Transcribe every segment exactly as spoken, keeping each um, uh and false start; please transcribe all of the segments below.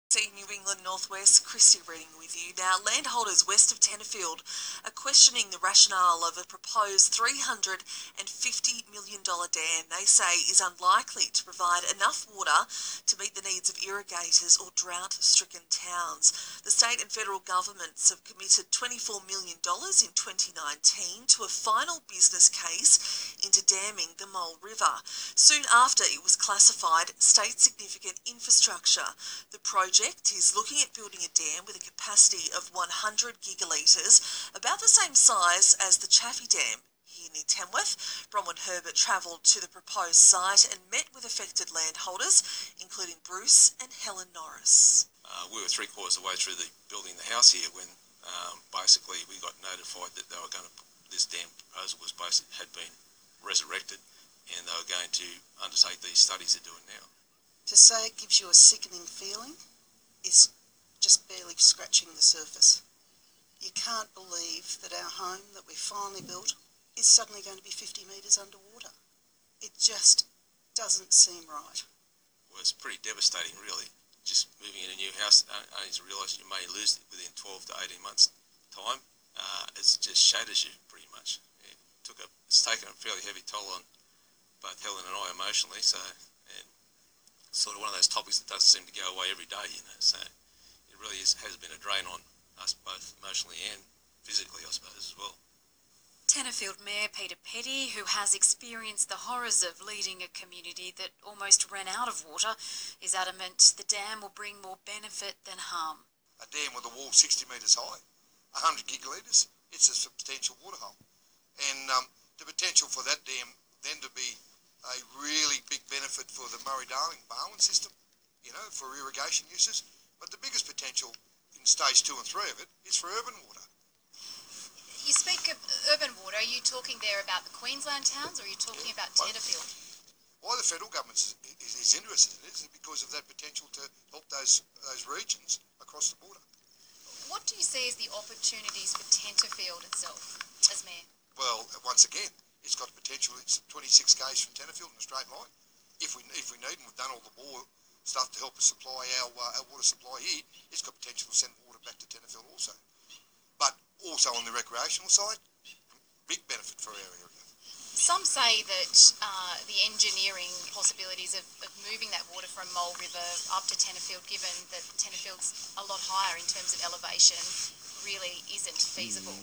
See New England Northwest, Christy reading with you. Now, landholders west of Tenterfield are questioning the rationale of a proposed three hundred fifty million dollars dam they say is unlikely to provide enough water to meet the needs of irrigators or drought-stricken towns. The state and federal governments have committed twenty-four million dollars in twenty nineteen to a final business case into damming the Mole River. Soon after it was classified state significant infrastructure. The project is looking at building a dam with a capacity of one hundred gigalitres, about the same size as the Chaffey Dam here near Tamworth. Bronwyn Herbert travelled to the proposed site and met with affected landholders, including Bruce and Helen Norris. Uh, we were three quarters of the way through the building the house here when um, basically we got notified that they were going to, this dam proposal was basically had been resurrected and they were going to undertake these studies they're doing now. To say it gives you a sickening feeling is just barely scratching the surface. You can't believe that our home that we finally built is suddenly going to be fifty metres underwater. It just doesn't seem right. Well, it's pretty devastating, really. Just moving in a new house, only to realise you may lose it within twelve to eighteen months' time. Uh, it just shatters you, pretty much. It took a, it's taken a fairly heavy toll on both Helen and I emotionally, so... And, sort of one of those topics that doesn't seem to go away every day, you know, so it really is, has been a drain on us both emotionally and physically, I suppose, as well. Tenterfield Mayor Peter Petty, who has experienced the horrors of leading a community that almost ran out of water, is adamant the dam will bring more benefit than harm. A dam with a wall sixty metres high, one hundred gigalitres, it's a substantial water hole. And um, the potential for that dam then to be a really big benefit for the Murray-Darling Barwon system, you know, for irrigation uses. But the biggest potential in stage two and three of it is for urban water. You speak of urban water, are you talking there about the Queensland towns or are you talking Yeah, about Tenterfield? Why the federal government is, is, is interested in it is because of that potential to help those, those regions across the border. What do you see as the opportunities for Tenterfield itself as mayor? Well, once again, it's got potential. It's twenty-six k's from Tenterfield in a straight line. If we if we need, and we've done all the bore stuff to help us supply our, uh, our water supply here, it's got potential to send water back to Tenterfield also. But also on the recreational side, big benefit for our area. Some say that uh, the engineering possibilities of, of moving that water from Mole River up to Tenterfield, given that Tenterfield's a lot higher in terms of elevation, really isn't feasible.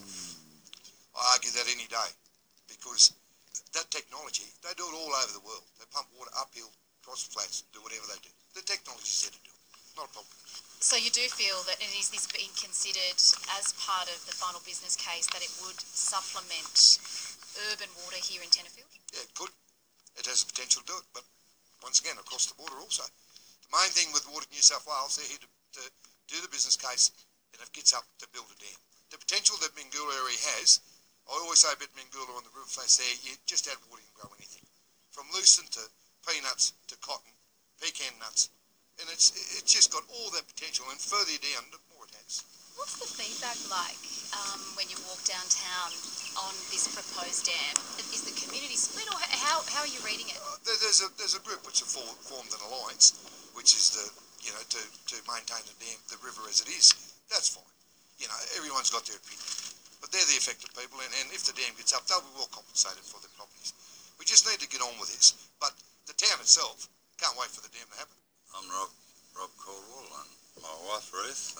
I argue that any day. Because that technology, they do it all over the world. They pump water uphill, across flats, do whatever they do. The technology's there to do it. Not a problem. So you do feel that, and is this being considered as part of the final business case, that it would supplement urban water here in Tenterfield? Yeah, it could. It has the potential to do it, but once again, across the border also. The main thing with Water New South Wales, they're here to, to do the business case, and it gets up to build a dam. The potential that Mingoola area has, I always say about Mingoola on the river face there, you just add water, you can grow anything. From lucerne to peanuts to cotton, pecan nuts. And it's it's just got all that potential, and further down, the more it has. What's the feedback like um, when you walk downtown on this proposed dam? Is the community split, or how, how are you reading it? Uh, there, there's a there's a group which have for, formed an alliance, which is the, you know, to, to maintain the dam, the river as it is. That's fine. You know, everyone's got their opinion. But they're the affected people, and, and if the dam gets up, they'll be well compensated for their properties. We just need to get on with this. But the town itself can't wait for the dam to happen. I'm Rob, Rob Caldwell and my wife Ruth.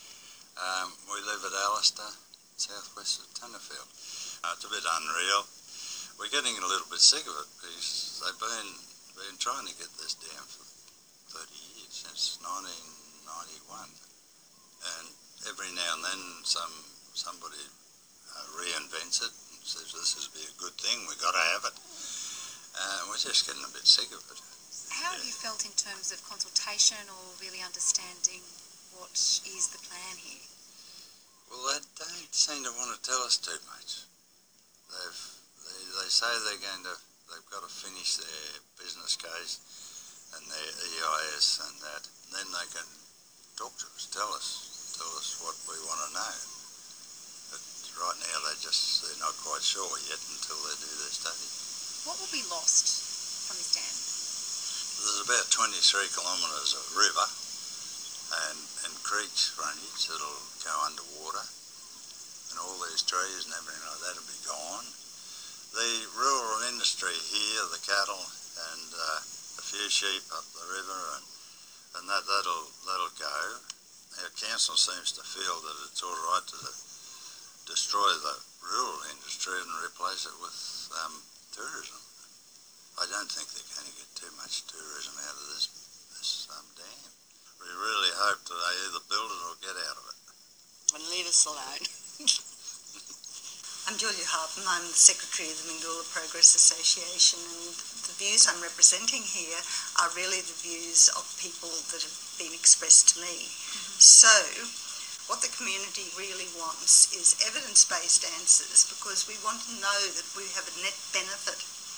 Um, we live at Alistair, southwest of Tenterfield. Uh, it's a bit unreal. We're getting a little bit sick of it because they've been, been trying to get this dam for thirty years, since nineteen ninety-one. And every now and then some somebody uh, reinvents it and says this would be a good thing, we've got to have it. Uh, we're just getting a bit sick of it. How have you felt in terms of consultation or really understanding what is the plan here? Well, they don't seem to want to tell us too much. They've, they, they say they're going to, they've got to finish their business case and their E I S and that, and then they can talk to us, tell us, tell us what we want to know. But right now they just, they're not quite sure yet until they do their study. What will be lost from this dam? There's about twenty-three kilometres of river, and creek's frontage that'll go underwater, and all these trees and everything like that will be gone. The rural industry here, the cattle and uh, a few sheep up the river, and, and that, that'll, that'll go. Our council seems to feel that it's all right to destroy the rural industry and replace it with um, tourism. I don't think they're going to get too much tourism out of this, this um, dam. We really hope that they either build it or get out of it. And leave us alone. I'm Julia Harpen. I'm the Secretary of the Mingoola Progress Association, and the views I'm representing here are really the views of people that have been expressed to me. Mm-hmm. So, what the community really wants is evidence-based answers, because we want to know that we have a net benefit.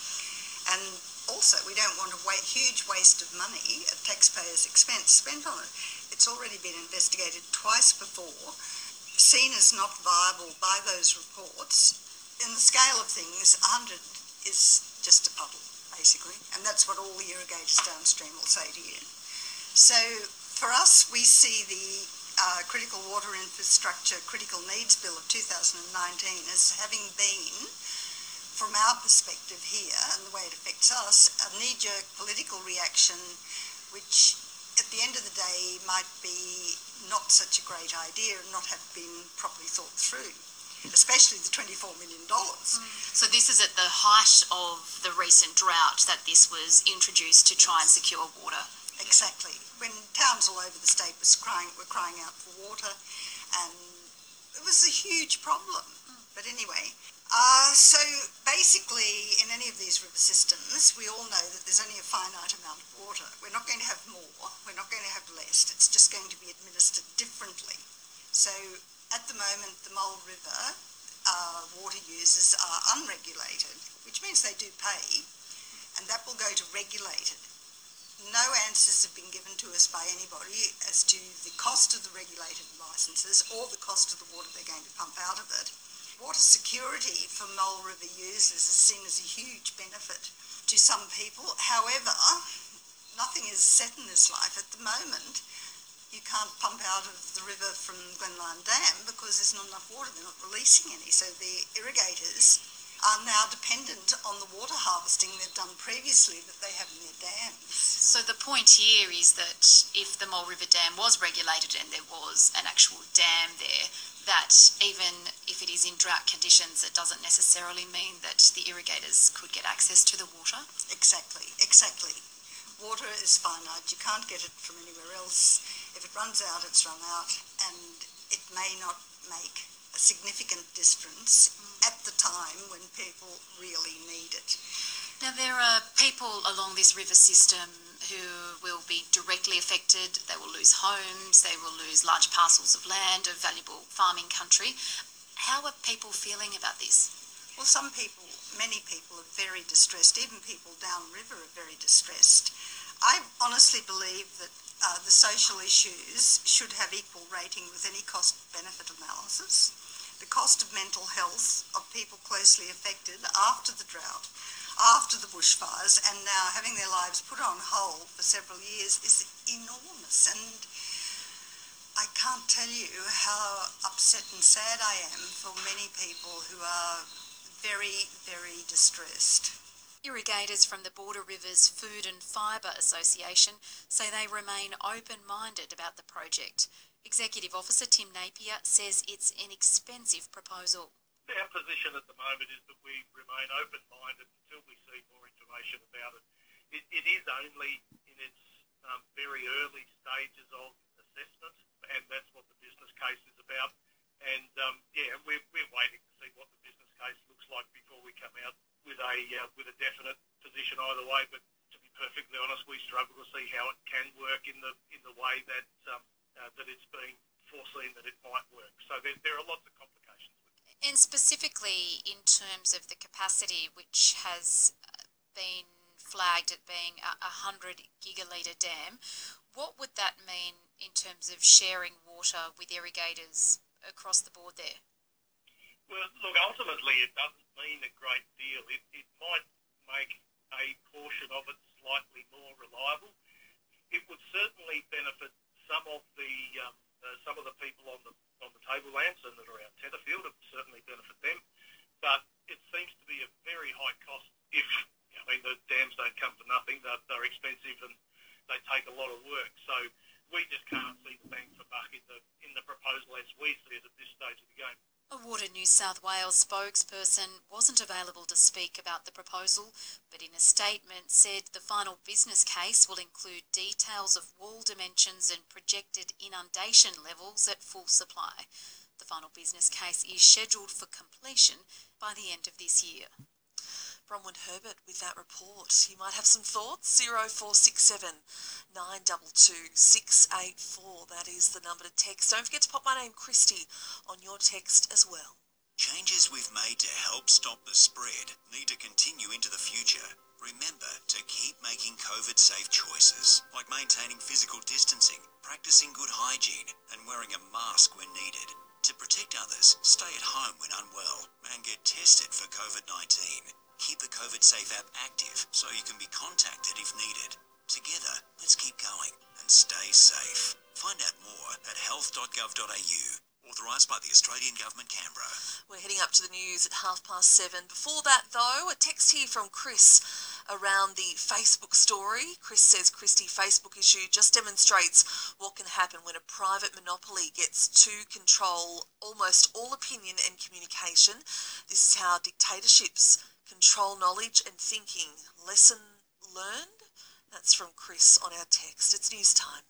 And also, we don't want a wa- huge waste of money at taxpayers' expense spent on it. It's already been investigated twice before, seen as not viable by those reports. In the scale of things, one hundred is just a puddle, basically, and that's what all the irrigators downstream will say to you. So for us, we see the uh, Critical Water Infrastructure Critical Needs Bill of two thousand nineteen as having been, from our perspective here and the way it affects us, a knee-jerk political reaction which at the end of the day might be not such a great idea and not have been properly thought through, especially the twenty-four million dollars. Mm. So this is at the height of the recent drought that this was introduced to try and secure water. Exactly. When towns all over the state was crying, were crying out for water, and it was a huge problem. Mm. But anyway, Uh, so basically in any of these river systems we all know that there's only a finite amount of water. We're not going to have more, we're not going to have less, it's just going to be administered differently. So at the moment the Mole River uh, water users are unregulated, which means they do pay, and that will go to regulated. No answers have been given to us by anybody as to the cost of the regulated licences or the cost of the water they're going to pump out of it. Water security for Mole River users is seen as a huge benefit to some people. However, nothing is set in this life. At the moment, you can't pump out of the river from Glenlyon Dam because there's not enough water. They're not releasing any. So the irrigators are now dependent on the water harvesting they've done previously that they have in their dams. So the point here is that if the Mole River Dam was regulated and there was an actual dam there, that even if it is in drought conditions, it doesn't necessarily mean that the irrigators could get access to the water? Exactly, exactly. Water is finite. You can't get it from anywhere else. If it runs out, it's run out, and it may not make a significant difference mm. at the time when people really need it. Now, there are people along this river system who will be directly affected. They will lose homes, they will lose large parcels of land, of valuable farming country. How are people feeling about this? Well, some people, many people are very distressed. Even people downriver are very distressed. I honestly believe that uh, the social issues should have equal rating with any cost-benefit analysis. The cost of mental health of people closely affected after the drought, after the bushfires, and now having their lives put on hold for several years is enormous. And I can't tell you how upset and sad I am for many people who are very, very distressed. Irrigators from the Border Rivers Food and Fibre Association say they remain open-minded about the project. Executive Officer Tim Napier says it's an expensive proposal. Our position at the moment is that we remain open-minded until we see more information about it. It, it is only in its um, very early stages of assessment, and that's what the business case is about. And um, yeah, we're, we're waiting to see what the business case looks like before we come out with a uh, with a definite position either way. But to be perfectly honest, we struggle to see how it can work in the in the way that um, uh, that it's being foreseen that it might work. So there, there are lots of complications with it. And specifically in terms of the capacity, which has been flagged at being a one hundred gigalitre dam, what would that mean in terms of sharing water with irrigators across the board there? Well, look, ultimately it doesn't mean a great deal. It, it might make a portion of it slightly more reliable. It would certainly benefit some of the um, uh, some of the people on the on the tablelands and that are around Tenterfield, it would certainly benefit them. But it seems to be a very high cost if, I mean, the dams don't come for nothing. They're, they're expensive and they take a lot of work. So we just can't see the bang for buck in the, in the proposal as we see it at this stage of the game. A Water New South Wales spokesperson wasn't available to speak about the proposal, but in a statement said the final business case will include details of wall dimensions and projected inundation levels at full supply. The final business case is scheduled for completion by the end of this year. Bronwyn Herbert with that report. You might have some thoughts. zero four six seven nine two two six eight four. That is the number to text. Don't forget to pop my name, Christy, on your text as well. Changes we've made to help stop the spread need to continue into the future. Remember to keep making COVID-safe choices, like maintaining physical distancing, practicing good hygiene, and wearing a mask when needed. To protect others, stay at home when unwell and get tested for COVID nineteen. Keep the COVID Safe app active so you can be contacted if needed. Together, let's keep going and stay safe. Find out more at health dot gov dot a u. Authorised by the Australian Government, Canberra. We're heading up to the news at half past seven. Before that, though, a text here from Chris around the Facebook story. Chris says, Christy, Facebook issue just demonstrates what can happen when a private monopoly gets to control almost all opinion and communication. This is how dictatorships control knowledge and thinking. Lesson learned? That's from Chris on our text. It's news time.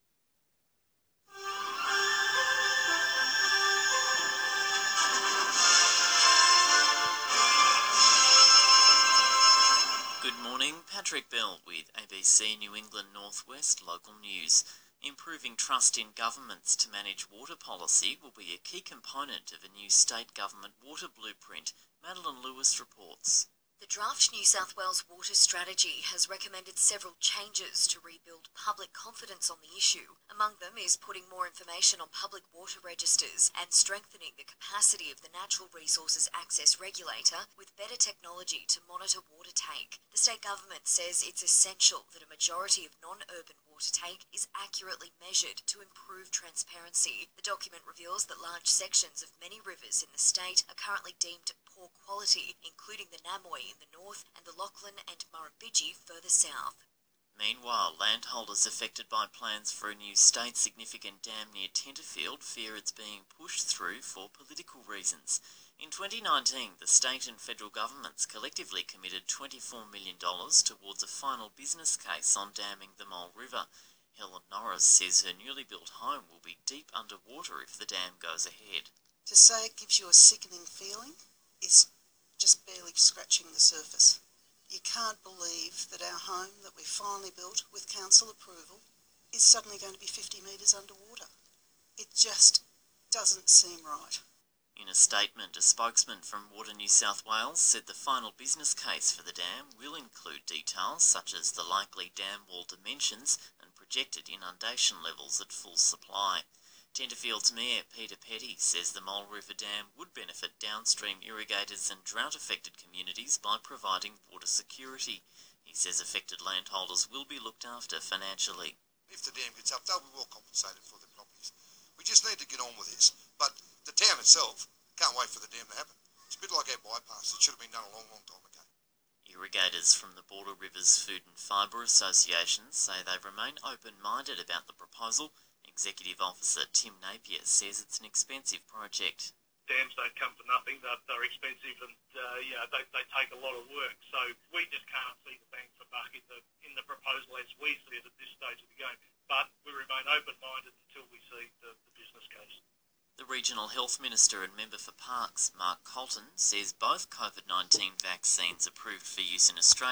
Good morning, Patrick Bell with A B C New England Northwest Local News. Improving trust in governments to manage water policy will be a key component of a new state government water blueprint. Madeline Lewis reports. The draft New South Wales water strategy has recommended several changes to rebuild public confidence on the issue. Among them is putting more information on public water registers and strengthening the capacity of the Natural Resources Access Regulator with better technology to monitor water take. The state government says it's essential that a majority of non-urban water take is accurately measured to improve transparency. The document reveals that large sections of many rivers in the state are currently deemed poor quality, including the Namoy in the north and the Lachlan and Murrumbidgee further south. Meanwhile, landholders affected by plans for a new state-significant dam near Tenterfield fear it's being pushed through for political reasons. In twenty nineteen, the state and federal governments collectively committed twenty-four million dollars towards a final business case on damming the Mole River. Helen Norris says her newly built home will be deep underwater if the dam goes ahead. To say it gives you a sickening feeling is just barely scratching the surface. You can't believe that our home that we finally built with council approval is suddenly going to be fifty metres underwater. It just doesn't seem right. In a statement, a spokesman from Water New South Wales said the final business case for the dam will include details such as the likely dam wall dimensions and projected inundation levels at full supply. Tenterfield's Mayor Peter Petty says the Mole River Dam would benefit downstream irrigators and drought-affected communities by providing water security. He says affected landholders will be looked after financially. If the dam gets up, they'll be well compensated for their properties. We just need to get on with this. But the town itself can't wait for the dam to happen. It's a bit like our bypass. It should have been done a long, long time ago. Irrigators from the Border Rivers Food and Fibre Association say they remain open-minded about the proposal. Executive Officer Tim Napier says it's an expensive project. Dams don't come for nothing. They're, they're expensive and uh, yeah, they, they take a lot of work. So we just can't see the bang for buck in the, in the proposal as we see it at this stage of the game. But we remain open-minded until we see the, the business case. The Regional Health Minister and Member for Parks, Mark Colton, says both COVID nineteen vaccines approved for use in Australia